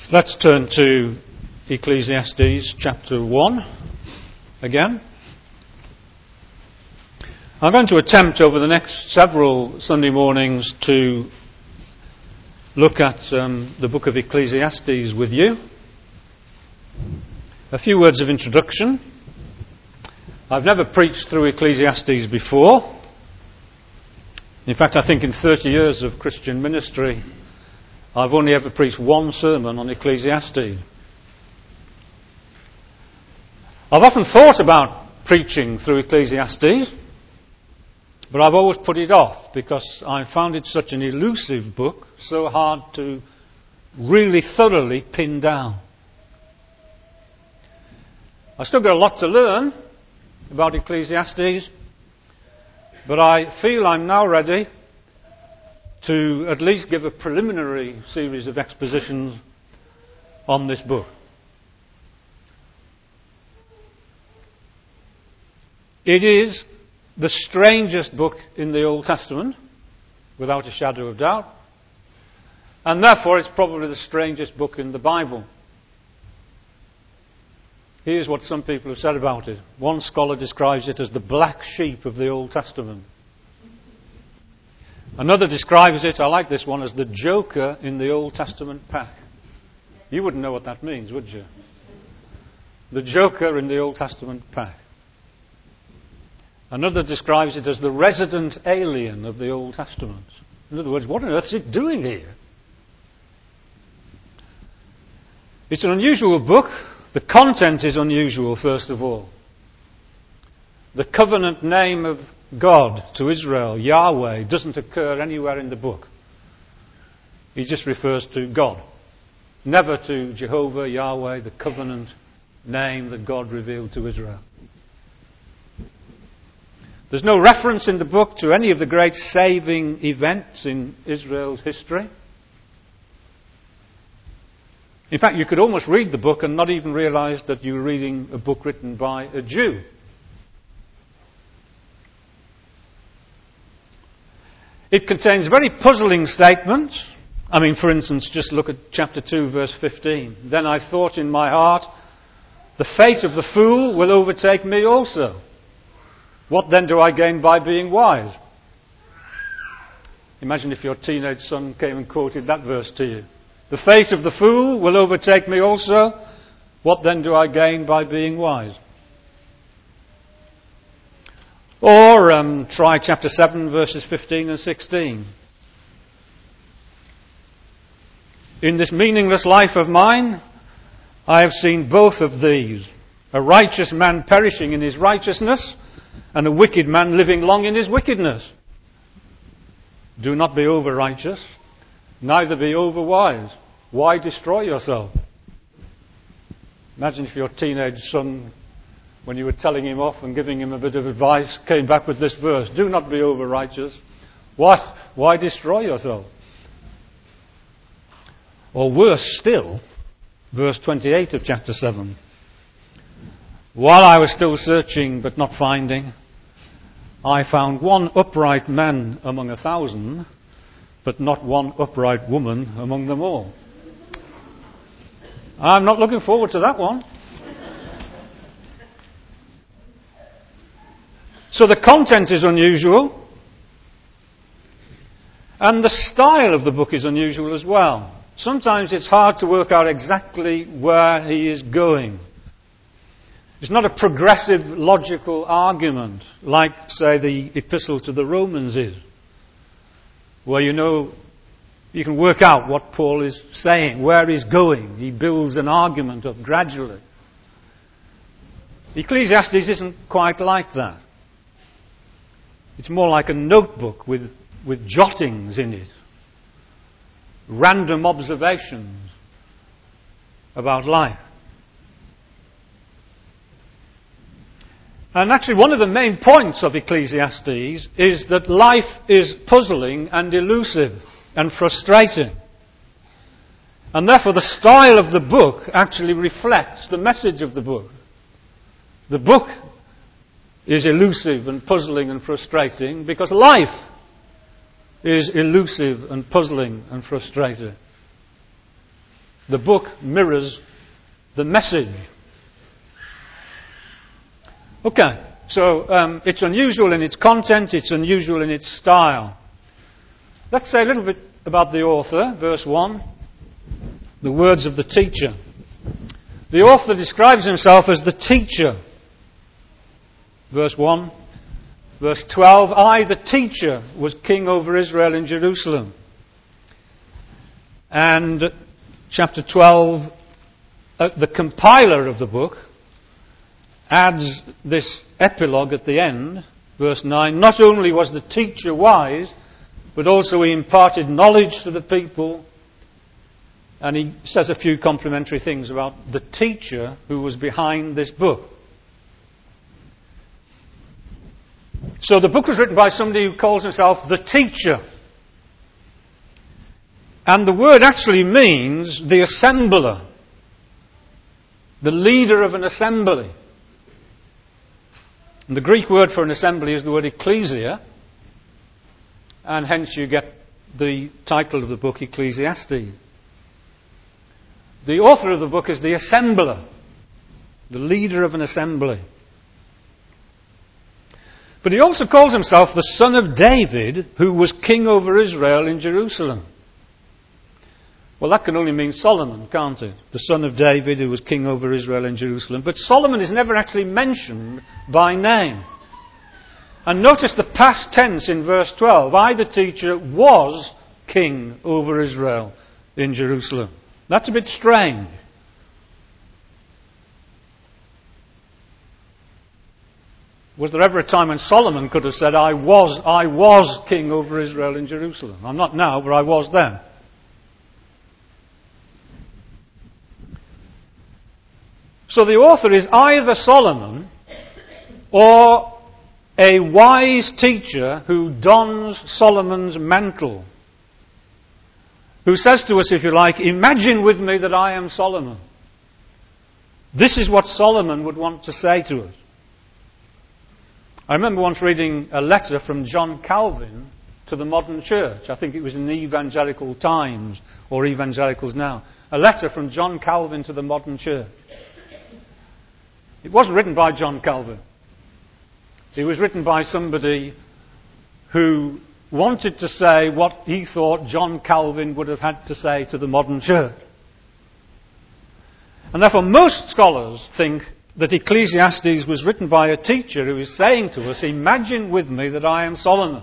Let's turn to Ecclesiastes chapter 1 again. I'm going to attempt over the next several Sunday mornings to look at the book of Ecclesiastes with you. A few words of introduction. I've never preached through Ecclesiastes before. In fact, I think in 30 years of Christian ministry, I've only ever preached one sermon on Ecclesiastes. I've often thought about preaching through Ecclesiastes, but I've always put it off because I found it such an elusive book, so hard to really thoroughly pin down. I've still got a lot to learn about Ecclesiastes, but I feel I'm now ready to at least give a preliminary series of expositions on this book. It is the strangest book in the Old Testament, without a shadow of doubt, and therefore it's probably the strangest book in the Bible. Here's what some people have said about it. One scholar describes it as the black sheep of the Old Testament. Another describes it, I like this one, as the joker in the Old Testament pack. You wouldn't know what that means, would you? The joker in the Old Testament pack. Another describes it as the resident alien of the Old Testament. In other words, what on earth is it doing here? It's an unusual book. The content is unusual, first of all. The covenant name of God to Israel, Yahweh, doesn't occur anywhere in the book. He just refers to God. Never to Jehovah, Yahweh, the covenant name that God revealed to Israel. There's no reference in the book to any of the great saving events in Israel's history. In fact, you could almost read the book and not even realize that you were reading a book written by a Jew. It contains very puzzling statements. For instance, just look at chapter 2, verse 15. Then I thought in my heart, the fate of the fool will overtake me also. What then do I gain by being wise? Imagine if your teenage son came and quoted that verse to you. The fate of the fool will overtake me also. What then do I gain by being wise? Or try chapter 7, verses 15 and 16. In this meaningless life of mine, I have seen both of these. A righteous man perishing in his righteousness, and a wicked man living long in his wickedness. Do not be over righteous, neither be over wise. Why destroy yourself? Imagine if your teenage son, when you were telling him off and giving him a bit of advice, came back with this verse. Do not be over righteous. Why destroy yourself? Or worse still, verse 28 of chapter 7. While I was still searching but not finding, I found one upright man among 1,000, but not one upright woman among them all. I'm not looking forward to that one. So the content is unusual, and the style of the book is unusual as well. Sometimes it's hard to work out exactly where he is going. It's not a progressive, logical argument like, say, the Epistle to the Romans is, where you can work out what Paul is saying, where he's going. He builds an argument up gradually. Ecclesiastes isn't quite like that. It's more like a notebook with jottings in it, random observations about life. And actually one of the main points of Ecclesiastes is that life is puzzling and elusive and frustrating. And therefore the style of the book actually reflects the message of the book. The book is elusive and puzzling and frustrating because life is elusive and puzzling and frustrating. The book mirrors the message. Okay, so it's unusual in its content, it's unusual in its style. Let's say a little bit about the author, verse 1, the words of the teacher. The author describes himself as the teacher. Verse 1. Verse 12, I, the teacher, was king over Israel in Jerusalem. And chapter 12, the compiler of the book adds this epilogue at the end, verse 9, not only was the teacher wise, but also he imparted knowledge to the people. And he says a few complimentary things about the teacher who was behind this book. So the book was written by somebody who calls himself the teacher. And the word actually means the assembler, the leader of an assembly. And the Greek word for an assembly is the word ecclesia, and hence you get the title of the book, Ecclesiastes. The author of the book is the assembler, the leader of an assembly. But he also calls himself the son of David, who was king over Israel in Jerusalem. Well, that can only mean Solomon, can't it? The son of David, who was king over Israel in Jerusalem. But Solomon is never actually mentioned by name. And notice the past tense in verse 12. I, the teacher, was king over Israel in Jerusalem. That's a bit strange. Was there ever a time when Solomon could have said, I was king over Israel in Jerusalem? I'm not now, but I was then. So the author is either Solomon or a wise teacher who dons Solomon's mantle, who says to us, if you like, imagine with me that I am Solomon. This is what Solomon would want to say to us. I remember once reading a letter from John Calvin to the modern church. I think it was in the Evangelical Times, or Evangelicals Now. A letter from John Calvin to the modern church. It wasn't written by John Calvin. It was written by somebody who wanted to say what he thought John Calvin would have had to say to the modern church. And therefore most scholars think that Ecclesiastes was written by a teacher who is saying to us, imagine with me that I am Solomon.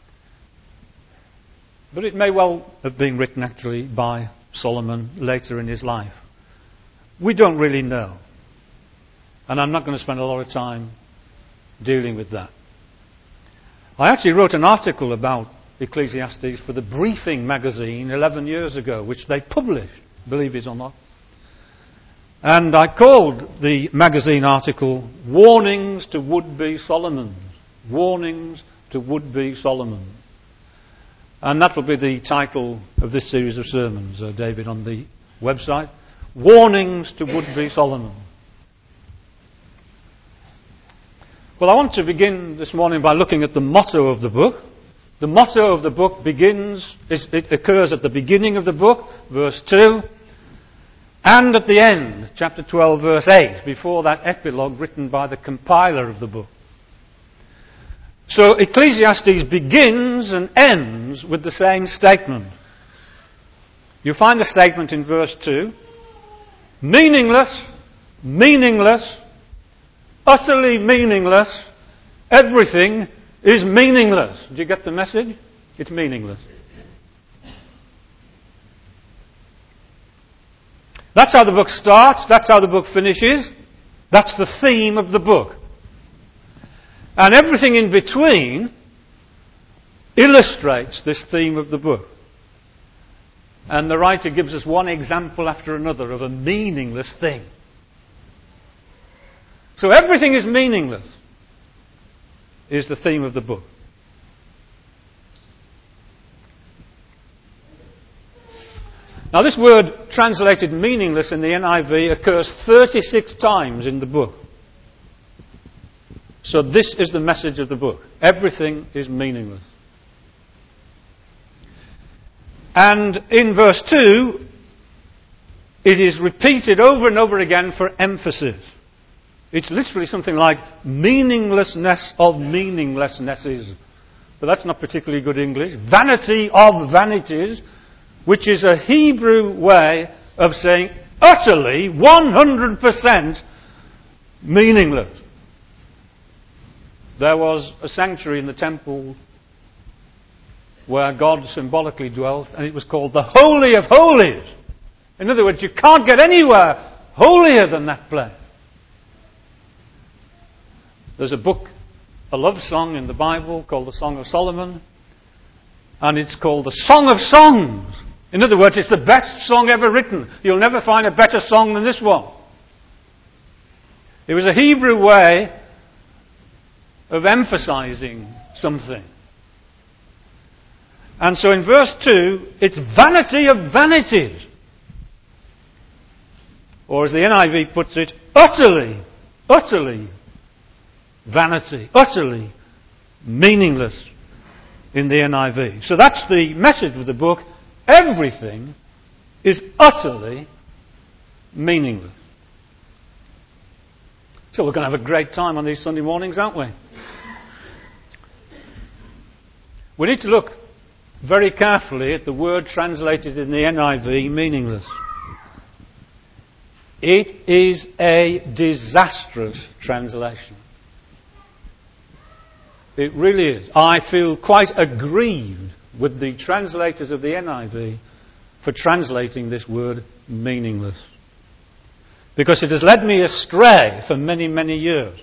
But it may well have been written actually by Solomon later in his life. We don't really know. And I'm not going to spend a lot of time dealing with that. I actually wrote an article about Ecclesiastes for the Briefing magazine 11 years ago, which they published, believe it or not. And I called the magazine article, Warnings to Would-Be Solomons. Warnings to Would-Be Solomons. And that will be the title of this series of sermons, David, on the website. Warnings to Would-Be Solomons. Well, I want to begin this morning by looking at the motto of the book. The motto of the book it occurs at the beginning of the book, verse 2, and at the end, chapter 12, verse 8, before that epilogue written by the compiler of the book. So Ecclesiastes begins and ends with the same statement. You find the statement in verse 2. Meaningless, meaningless, utterly meaningless, everything is meaningless. Do you get the message? It's meaningless. That's how the book starts, that's how the book finishes, that's the theme of the book. And everything in between illustrates this theme of the book. And the writer gives us one example after another of a meaningless thing. So everything is meaningless, is the theme of the book. Now this word translated meaningless in the NIV occurs 36 times in the book. So this is the message of the book. Everything is meaningless. And in verse 2, it is repeated over and over again for emphasis. It's literally something like meaninglessness of meaninglessnesses. But that's not particularly good English. Vanity of vanities, which is a Hebrew way of saying utterly, 100% meaningless. There was a sanctuary in the temple where God symbolically dwelt, and it was called the Holy of Holies. In other words, you can't get anywhere holier than that place. There's a book, a love song in the Bible called the Song of Solomon, and it's called the Song of Songs. In other words, it's the best song ever written. You'll never find a better song than this one. It was a Hebrew way of emphasizing something. And so in verse 2, it's vanity of vanities. Or as the NIV puts it, utterly vanity, utterly meaningless in the NIV. So that's the message of the book. Everything is utterly meaningless. So we're going to have a great time on these Sunday mornings, aren't we? We need to look very carefully at the word translated in the NIV, meaningless. It is a disastrous translation. It really is. I feel quite aggrieved with the translators of the NIV for translating this word meaningless. Because it has led me astray for many, many years.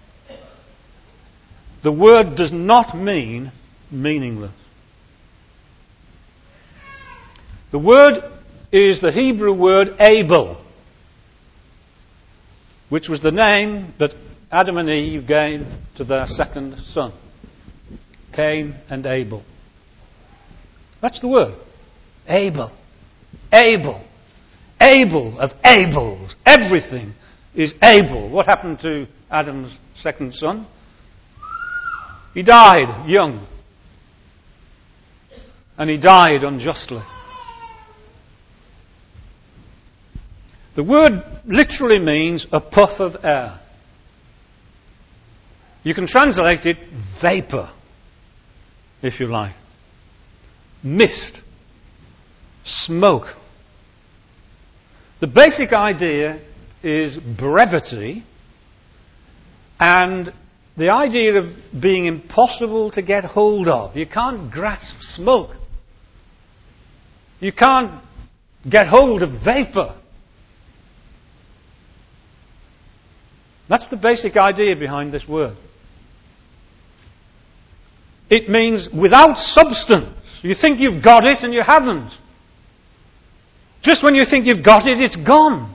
The word does not mean meaningless. The word is the Hebrew word Abel, which was the name that Adam and Eve gave to their second son, Cain and Abel. That's the word. Abel. Abel. Abel of Abels. Everything is Abel. What happened to Adam's second son? He died young. And he died unjustly. The word literally means a puff of air. You can translate it vapor, if you like. Mist. Smoke. The basic idea is brevity and the idea of being impossible to get hold of. You can't grasp smoke. You can't get hold of vapor. That's the basic idea behind this word. It means without substance. You think you've got it and you haven't. Just when you think you've got it, it's gone.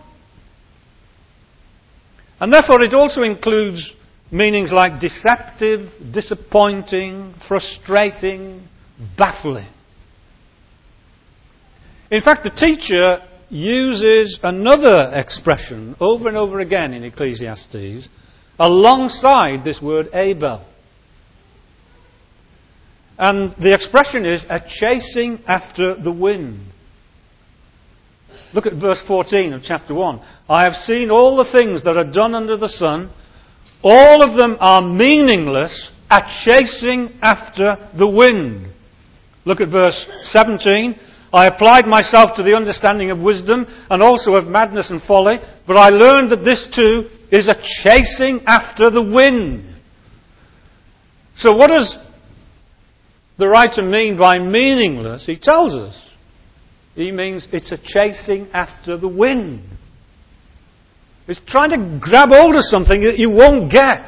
And therefore it also includes meanings like deceptive, disappointing, frustrating, baffling. In fact, the teacher uses another expression over and over again in Ecclesiastes alongside this word Abel. And the expression is a chasing after the wind. Look at verse 14 of chapter 1. I have seen all the things that are done under the sun. All of them are meaningless, a chasing after the wind. Look at verse 17. I applied myself to the understanding of wisdom and also of madness and folly, but I learned that this too is a chasing after the wind. So what does the writer mean by meaningless? He tells us. He means it's a chasing after the wind. It's trying to grab hold of something that you won't get.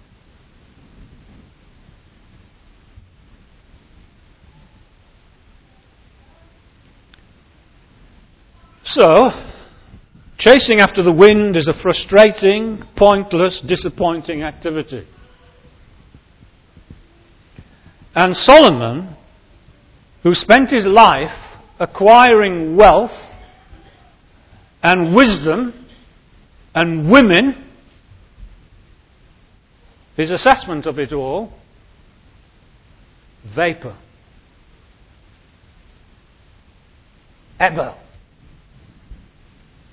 So, chasing after the wind is a frustrating, pointless, disappointing activity. And Solomon, who spent his life acquiring wealth and wisdom and women, his assessment of it all, vapor. Ebel.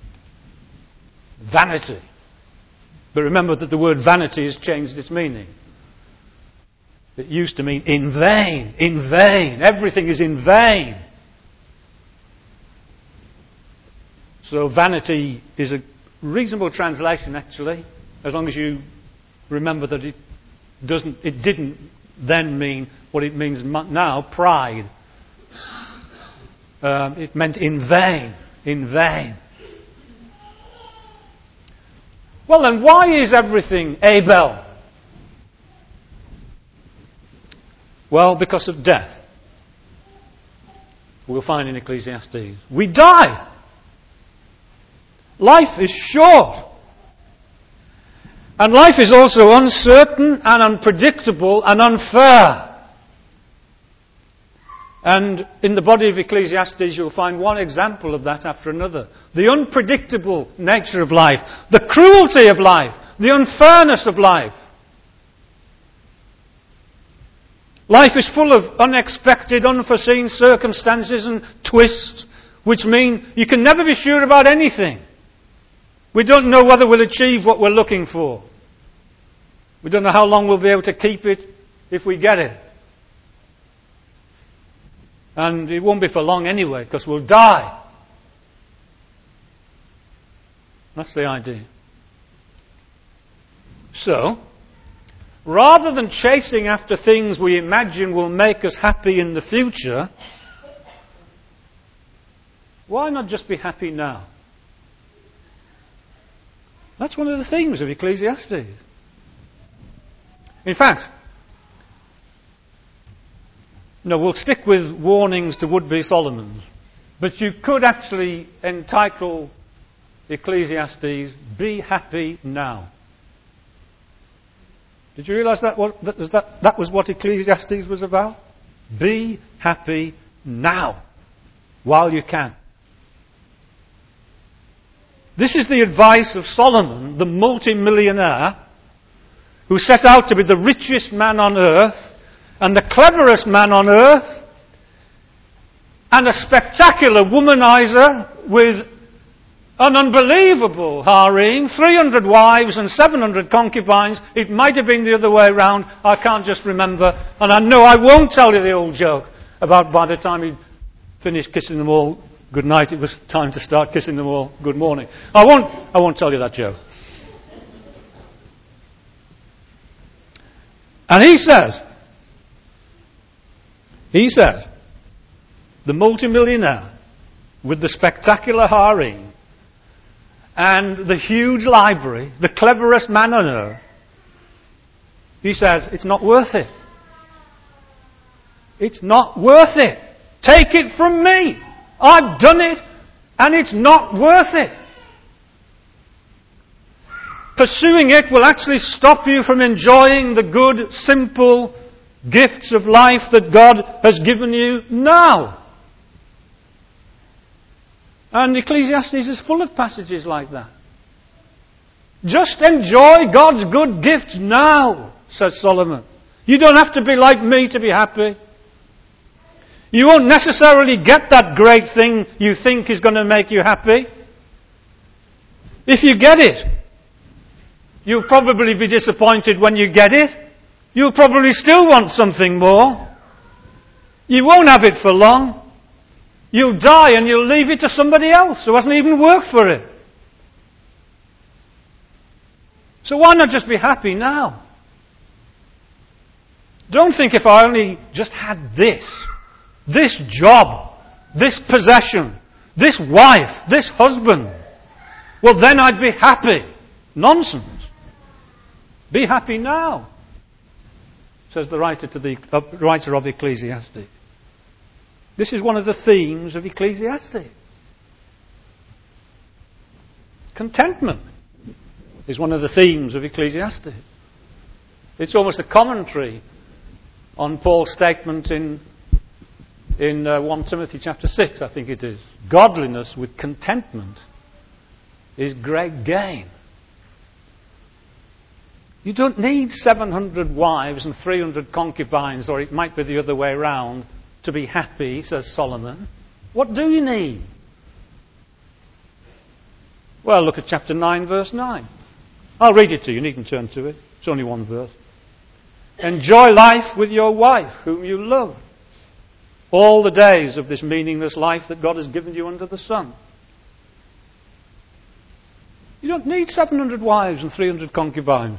vanity. But remember that the word vanity has changed its meaning. It used to mean in vain, in vain. Everything is in vain. So vanity is a reasonable translation, actually, as long as you remember that it didn't then mean what it means now, pride. It meant in vain, in vain. Well then, why is everything Abel? Well, because of death. We'll find in Ecclesiastes. We die. Life is short. And life is also uncertain and unpredictable and unfair. And in the body of Ecclesiastes you'll find one example of that after another. The unpredictable nature of life, the cruelty of life, the unfairness of life. Life is full of unexpected, unforeseen circumstances and twists, which mean you can never be sure about anything. We don't know whether we'll achieve what we're looking for. We don't know how long we'll be able to keep it if we get it. And it won't be for long anyway, because we'll die. That's the idea. So, rather than chasing after things we imagine will make us happy in the future, why not just be happy now? That's one of the themes of Ecclesiastes. In fact, no, we'll stick with warnings to would-be Solomons. But you could actually entitle Ecclesiastes, Be Happy Now. Did you realise that was what Ecclesiastes was about? Be happy now, while you can. This is the advice of Solomon, the multi-millionaire, who set out to be the richest man on earth, and the cleverest man on earth, and a spectacular womanizer with an unbelievable harem, 300 wives and 700 concubines. It might have been the other way around, I can't just remember. And I know I won't tell you the old joke about by the time he'd finished kissing them all good night, it was time to start kissing them all good morning. I won't tell you that joke. And he says, the multimillionaire with the spectacular harem and the huge library, the cleverest man on earth, he says, it's not worth it. It's not worth it. Take it from me. I've done it, and it's not worth it. Pursuing it will actually stop you from enjoying the good, simple gifts of life that God has given you now. And Ecclesiastes is full of passages like that. Just enjoy God's good gifts now, says Solomon. You don't have to be like me to be happy. You won't necessarily get that great thing you think is going to make you happy. If you get it, you'll probably be disappointed when you get it. You'll probably still want something more. You won't have it for long. You'll die and you'll leave it to somebody else who hasn't even worked for it. So why not just be happy now? Don't think if I only just had this job, this possession, this wife, this husband, well then I'd be happy. Nonsense. Be happy now, says the writer of Ecclesiastes. This is one of the themes of Ecclesiastes. Contentment is one of the themes of Ecclesiastes. It's almost a commentary on Paul's statement in 1 Timothy chapter 6, I think it is. Godliness with contentment is great gain. You don't need 700 wives and 300 concubines, or it might be the other way around, to be happy, says Solomon. What do you need? Well, look at chapter 9, verse 9. I'll read it to you. You needn't turn to it. It's only one verse. Enjoy life with your wife, whom you love, all the days of this meaningless life that God has given you under the sun. You don't need 700 wives and 300 concubines.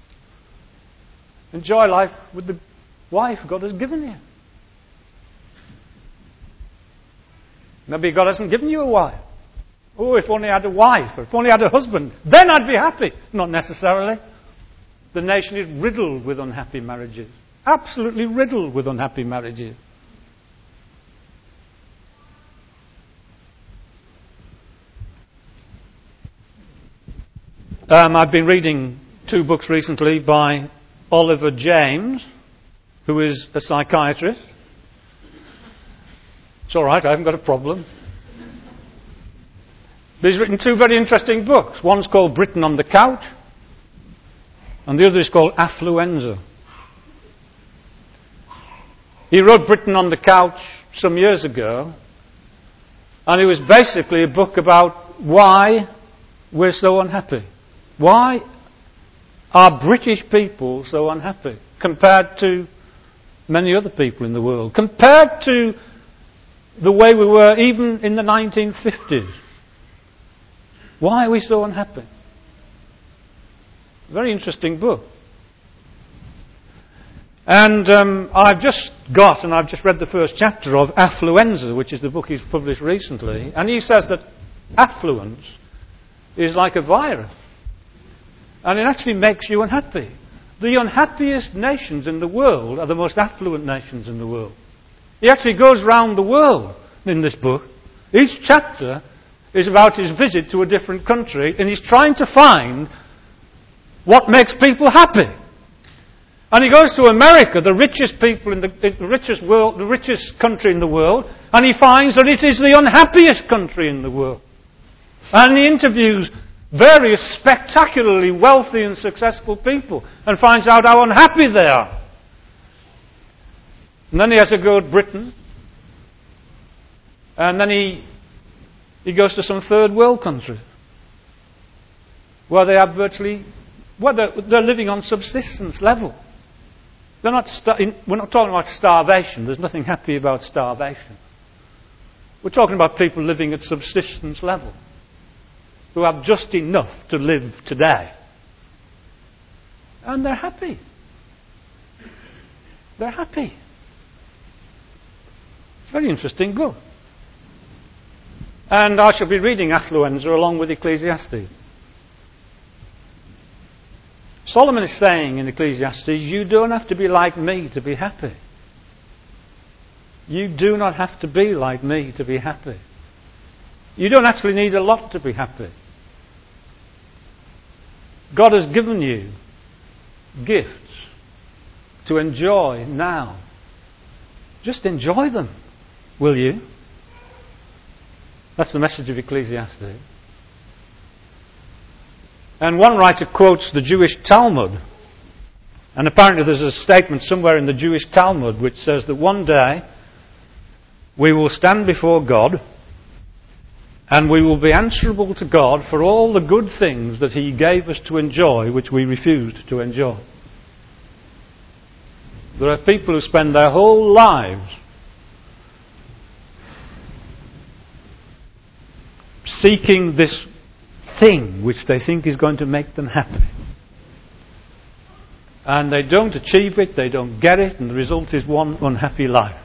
Enjoy life with the wife God has given you. Maybe God hasn't given you a wife. Oh, if only I had a wife, or if only I had a husband, then I'd be happy. Not necessarily. The nation is riddled with unhappy marriages. Absolutely riddled with unhappy marriages. I've been reading 2 books recently by Oliver James, who is a psychiatrist. It's all right, I haven't got a problem. But he's written 2 very interesting books. One's called Britain on the Couch, and the other is called Affluenza. He wrote Britain on the Couch some years ago, and it was basically a book about why we're so unhappy. Why are British people so unhappy compared to many other people in the world? Compared to the way we were even in the 1950s. Why are we so unhappy? Very interesting book. And I've just read the first chapter of Affluenza, which is the book he's published recently. And he says that affluence is like a virus. And it actually makes you unhappy. The unhappiest nations in the world are the most affluent nations in the world. He actually goes round the world in this book. Each chapter is about his visit to a different country, and he's trying to find what makes people happy. And he goes to America, the richest people in the richest world, the richest country in the world, and he finds that it is the unhappiest country in the world. And he interviews various spectacularly wealthy and successful people and finds out how unhappy they are. And then he has a go at Britain. And then he goes to some third world countries where they have they're living on subsistence level. We're not talking about starvation. There's nothing happy about starvation. We're talking about people living at subsistence level, who have just enough to live today. And they're happy. They're happy. It's a very interesting book. And I shall be reading Affluenza along with Ecclesiastes. Solomon is saying in Ecclesiastes, you don't have to be like me to be happy. You do not have to be like me to be happy. You don't actually need a lot to be happy. God has given you gifts to enjoy now. Just enjoy them, will you? That's the message of Ecclesiastes. And one writer quotes the Jewish Talmud. And apparently there's a statement somewhere in the Jewish Talmud which says that one day we will stand before God and we will be answerable to God for all the good things that He gave us to enjoy which we refused to enjoy. There are people who spend their whole lives seeking this thing which they think is going to make them happy. And they don't achieve it, they don't get it, and the result is one unhappy life.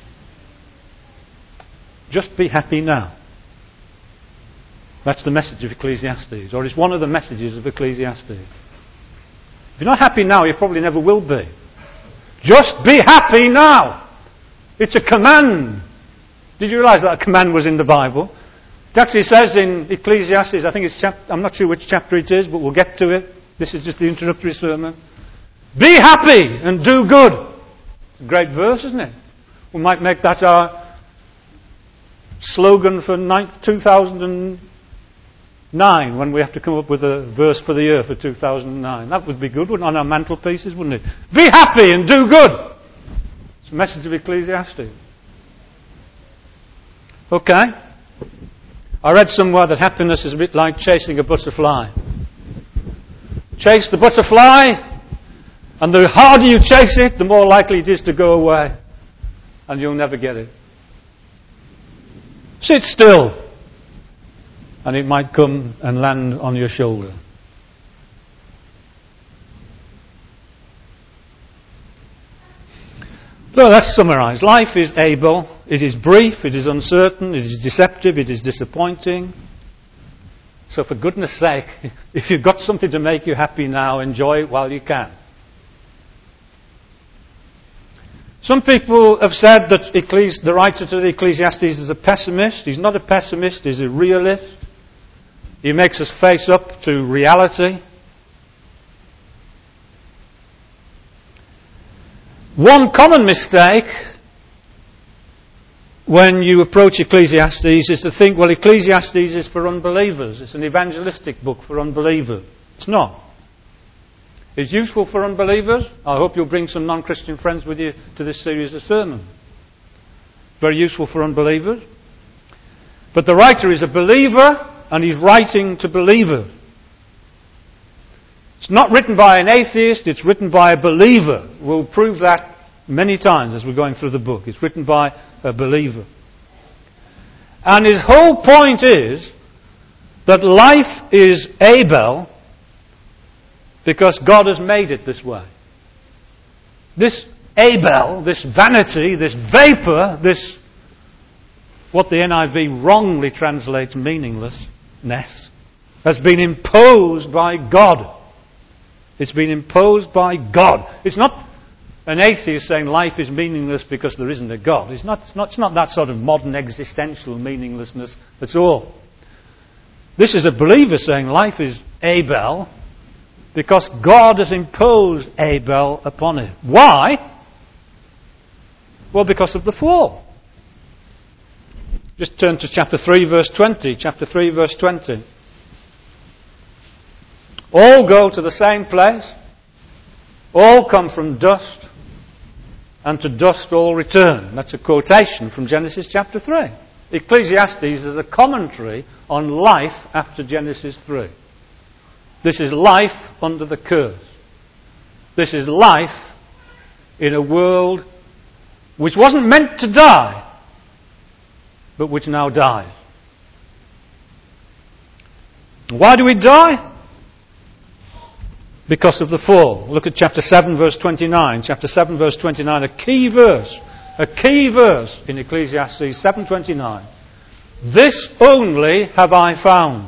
Just be happy now. That's the message of Ecclesiastes, or it's one of the messages of Ecclesiastes. If you're not happy now, you probably never will be. Just be happy now. It's a command. Did you realise that a command was in the Bible? It actually says in Ecclesiastes, I think it's I'm not sure which chapter it is, but we'll get to it. This is just the introductory sermon. Be happy and do good. It's a great verse, isn't it? We might make that our slogan for 2009 when we have to come up with a verse for the year for 2009. That would be good, wouldn't it? On our mantelpieces, wouldn't it? Be happy and do good. It's the message of Ecclesiastes. Okay. I read somewhere that happiness is a bit like chasing a butterfly. Chase the butterfly, and the harder you chase it, the more likely it is to go away, and you'll never get it. Sit still, and it might come and land on your shoulder. So let's summarise. Life is able, it is brief, it is uncertain, it is deceptive, it is disappointing. So for goodness sake, if you've got something to make you happy now, enjoy it while you can. Some people have said that the writer to the Ecclesiastes is a pessimist. He's not a pessimist, he's a realist. He makes us face up to reality. One common mistake when you approach Ecclesiastes is to think, well, Ecclesiastes is for unbelievers. It's an evangelistic book for unbelievers. It's not. It's useful for unbelievers. I hope you'll bring some non-Christian friends with you to this series of sermons. Very useful for unbelievers. But the writer is a believer, and he's writing to believers. It's not written by an atheist, it's written by a believer. We'll prove that many times as we're going through the book. It's written by a believer. And his whole point is that life is able because God has made it this way. This Abel, this vanity, this vapour, this, what the NIV wrongly translates meaninglessness, has been imposed by God. It's been imposed by God. It's not an atheist saying life is meaningless because there isn't a God. It's not that sort of modern existential meaninglessness at all. This is a believer saying life is Abel because God has imposed Abel upon it. Why? Well, because of the fall. Just turn to chapter 3, verse 20. Chapter 3, verse 20. All go to the same place. All come from dust, and to dust all return. That's a quotation from Genesis chapter 3. Ecclesiastes is a commentary on life after Genesis 3. This is life under the curse. This is life in a world which wasn't meant to die, but which now dies. Why do we die? Because of the fall. Look at chapter 7 verse 29. Chapter 7 verse 29, a key verse in Ecclesiastes 7:29. This only have I found.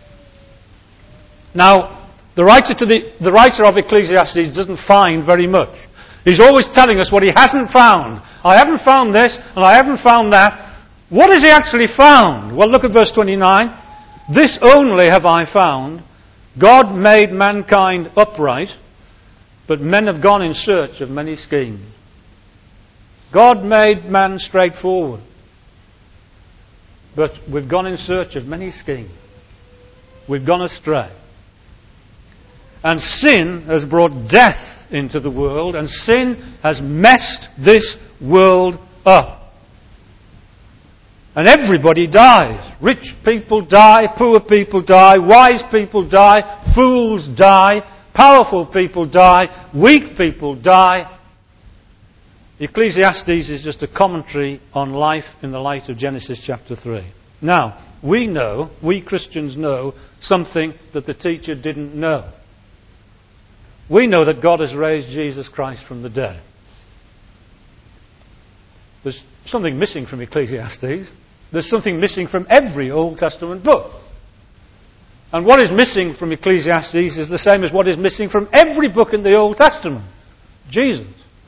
Now, the writer of Ecclesiastes doesn't find very much. He's always telling us what he hasn't found. I haven't found this, and I haven't found that. What has he actually found? Well, look at verse 29. This only have I found. God made mankind upright, but men have gone in search of many schemes. God made man straightforward, but we've gone in search of many schemes. We've gone astray. And sin has brought death into the world, and sin has messed this world up. And everybody dies. Rich people die, poor people die, wise people die, fools die, powerful people die, weak people die. Ecclesiastes is just a commentary on life in the light of Genesis chapter 3. Now, we Christians know something that the teacher didn't know. We know that God has raised Jesus Christ from the dead. There's something missing from Ecclesiastes. There's something missing from every Old Testament book. And what is missing from Ecclesiastes is the same as what is missing from every book in the Old Testament. Jesus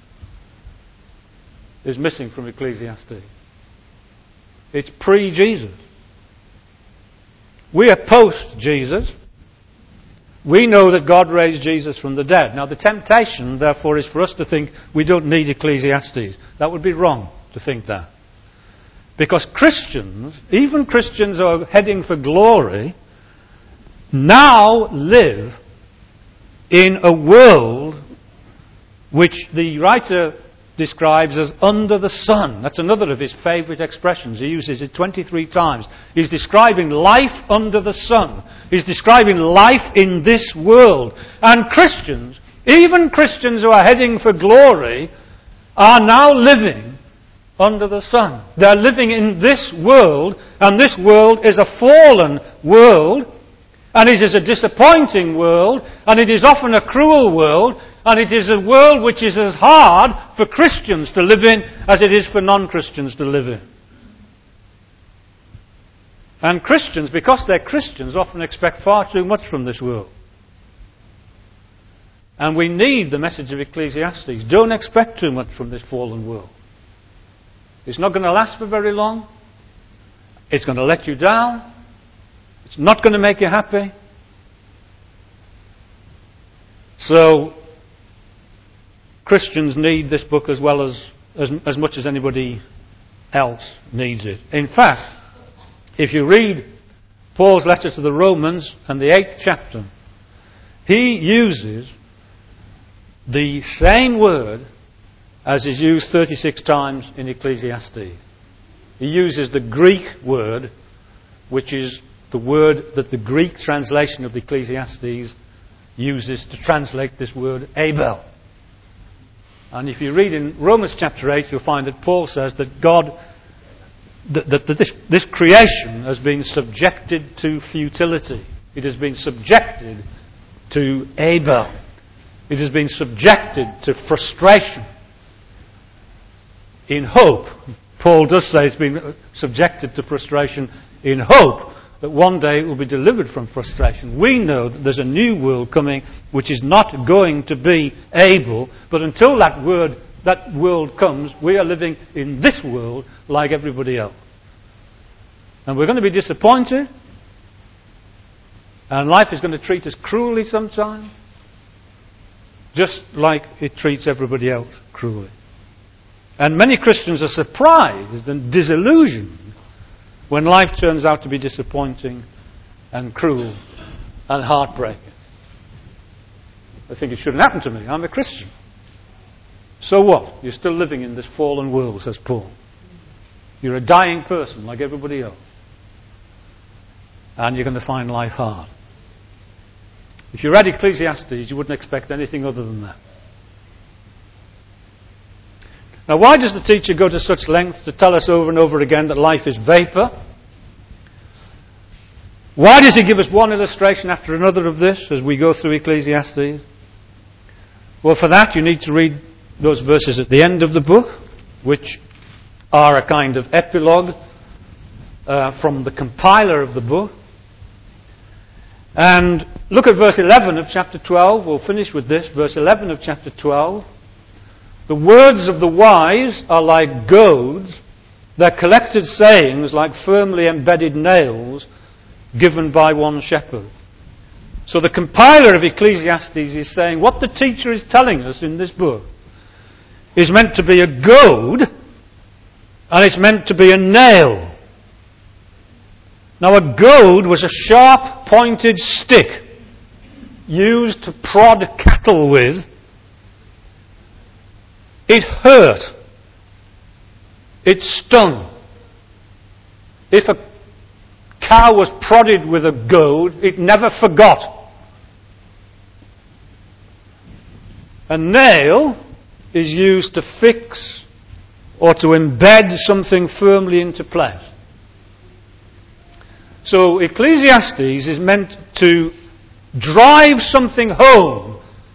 is missing from Ecclesiastes. It's pre-Jesus. We are post-Jesus. We know that God raised Jesus from the dead. Now the temptation, therefore, is for us to think we don't need Ecclesiastes. That would be wrong to think that. Because Christians, even Christians who are heading for glory, now live in a world which the writer describes as under the sun. That's another of his favourite expressions. He uses it 23 times. He's describing life under the sun. He's describing life in this world. And Christians, even Christians who are heading for glory, are now living under the sun. They're living in this world, and this world is a fallen world, and it is a disappointing world, and it is often a cruel world, and it is a world which is as hard for Christians to live in as it is for non-Christians to live in. And Christians, because they're Christians, often expect far too much from this world. And we need the message of Ecclesiastes. Don't expect too much from this fallen world. It's not going to last for very long. It's going to let you down. It's not going to make you happy. So, Christians need this book as well as much as anybody else needs it. In fact, if you read Paul's letter to the Romans and the 8th chapter, he uses the same word as is used 36 times in Ecclesiastes. He uses the Greek word, which is the word that the Greek translation of the Ecclesiastes uses to translate this word Abel. And if you read in Romans chapter 8, you'll find that Paul says that God, that this creation has been subjected to futility. It has been subjected to Abel. It has been subjected to frustration. In hope, Paul does say it's been subjected to frustration in hope that one day it will be delivered from frustration. We know that there's a new world coming which is not going to be able, but until that world comes, we are living in this world like everybody else. And we're going to be disappointed, and life is going to treat us cruelly sometimes, just like it treats everybody else cruelly. And many Christians are surprised and disillusioned when life turns out to be disappointing and cruel and heartbreaking. I think it shouldn't happen to me. I'm a Christian. So what? You're still living in this fallen world, says Paul. You're a dying person like everybody else. And you're going to find life hard. If you read Ecclesiastes, you wouldn't expect anything other than that. Now, why does the teacher go to such lengths to tell us over and over again that life is vapour? Why does he give us one illustration after another of this as we go through Ecclesiastes? Well, for that you need to read those verses at the end of the book, which are a kind of epilogue from the compiler of the book. And look at verse 11 of chapter 12. We'll finish with this. Verse 11 of chapter 12. The words of the wise are like goads, their collected sayings like firmly embedded nails given by one shepherd. So the compiler of Ecclesiastes is saying what the teacher is telling us in this book is meant to be a goad, and it's meant to be a nail. Now, a goad was a sharp pointed stick used to prod cattle with. It hurt. It stung. If a cow was prodded with a goad, it never forgot. A nail is used to fix or to embed something firmly into place. So Ecclesiastes is meant to drive something home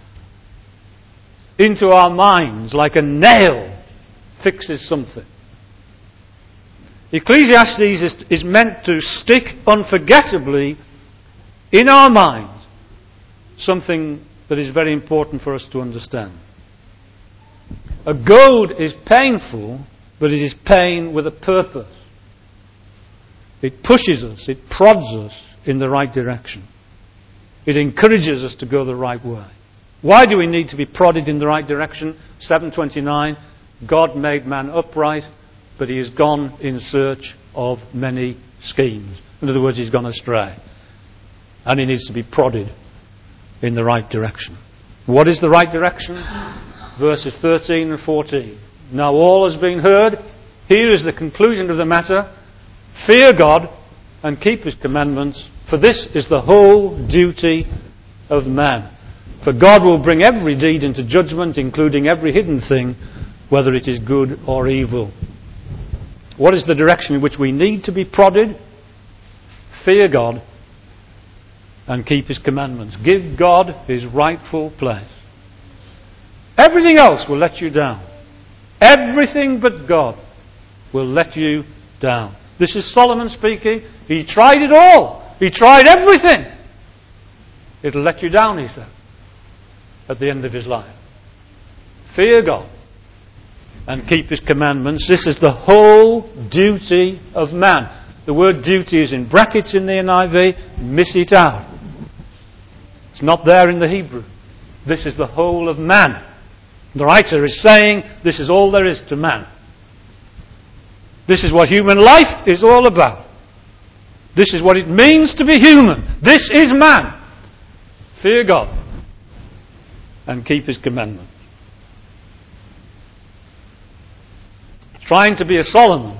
into our minds like a nail fixes something. Ecclesiastes is meant to stick unforgettably in our minds something that is very important for us to understand. A goad is painful, but it is pain with a purpose. It pushes us, it prods us in the right direction. It encourages us to go the right way. Why do we need to be prodded in the right direction? 7:29, God made man upright, but he has gone in search of many schemes. In other words, he's gone astray. And he needs to be prodded in the right direction. What is the right direction? Verses 13 and 14. Now all has been heard. Here is the conclusion of the matter. Fear God and keep his commandments, for this is the whole duty of man. For God will bring every deed into judgment, including every hidden thing, whether it is good or evil. What is the direction in which we need to be prodded? Fear God and keep his commandments. Give God his rightful place. Everything else will let you down. Everything but God will let you down. This is Solomon speaking. He tried it all. He tried everything. It'll let you down, he said, at the end of his life. Fear God and keep his commandments. This is the whole duty of man. The word duty is in brackets in the NIV. Miss it out. It's not there in the Hebrew. This is the whole of man. The writer is saying this is all there is to man. This is what human life is all about. This is what it means to be human. This is man. Fear God and keep his commandments. Trying to be a Solomon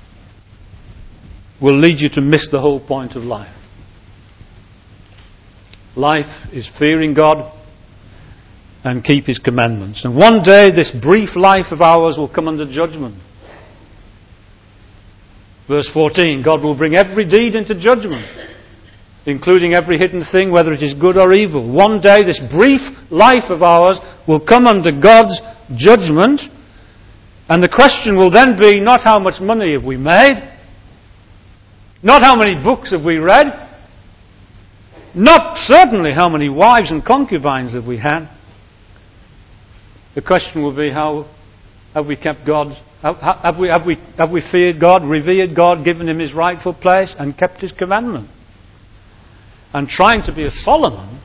will lead you to miss the whole point of life. Life is fearing God and keep his commandments. And one day this brief life of ours will come under judgment. Verse 14, God will bring every deed into judgment, including every hidden thing, whether it is good or evil. One day this brief life of ours will come under God's judgment, and the question will then be not how much money have we made, not how many books have we read, not certainly how many wives and concubines have we had. The question will be how have we kept God? Have we feared God, revered God, given him his rightful place, and kept his commandment? And trying to be a Solomon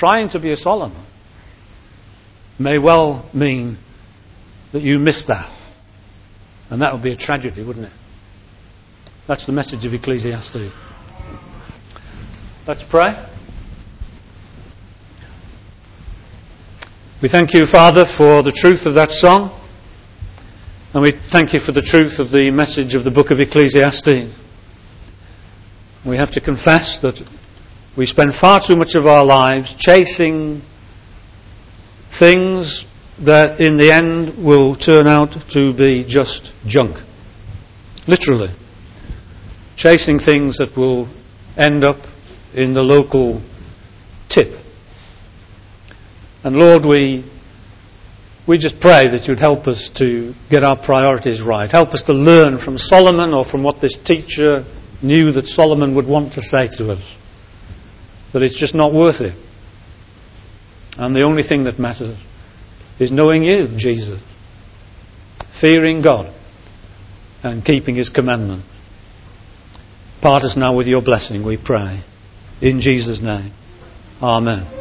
may well mean that you miss that. And that would be a tragedy, wouldn't it? That's the message of Ecclesiastes. Let's pray. We thank you, Father, for the truth of that song. And we thank you for the truth of the message of the book of Ecclesiastes. We have to confess that we spend far too much of our lives chasing things that in the end will turn out to be just junk. Literally. Chasing things that will end up in the local tip. And Lord, we just pray that you'd help us to get our priorities right. Help us to learn from Solomon, or from what this teacher knew that Solomon would want to say to us. That it's just not worth it. And the only thing that matters is knowing you, Jesus. Fearing God and keeping his commandment. Part us now with your blessing, we pray. In Jesus' name. Amen.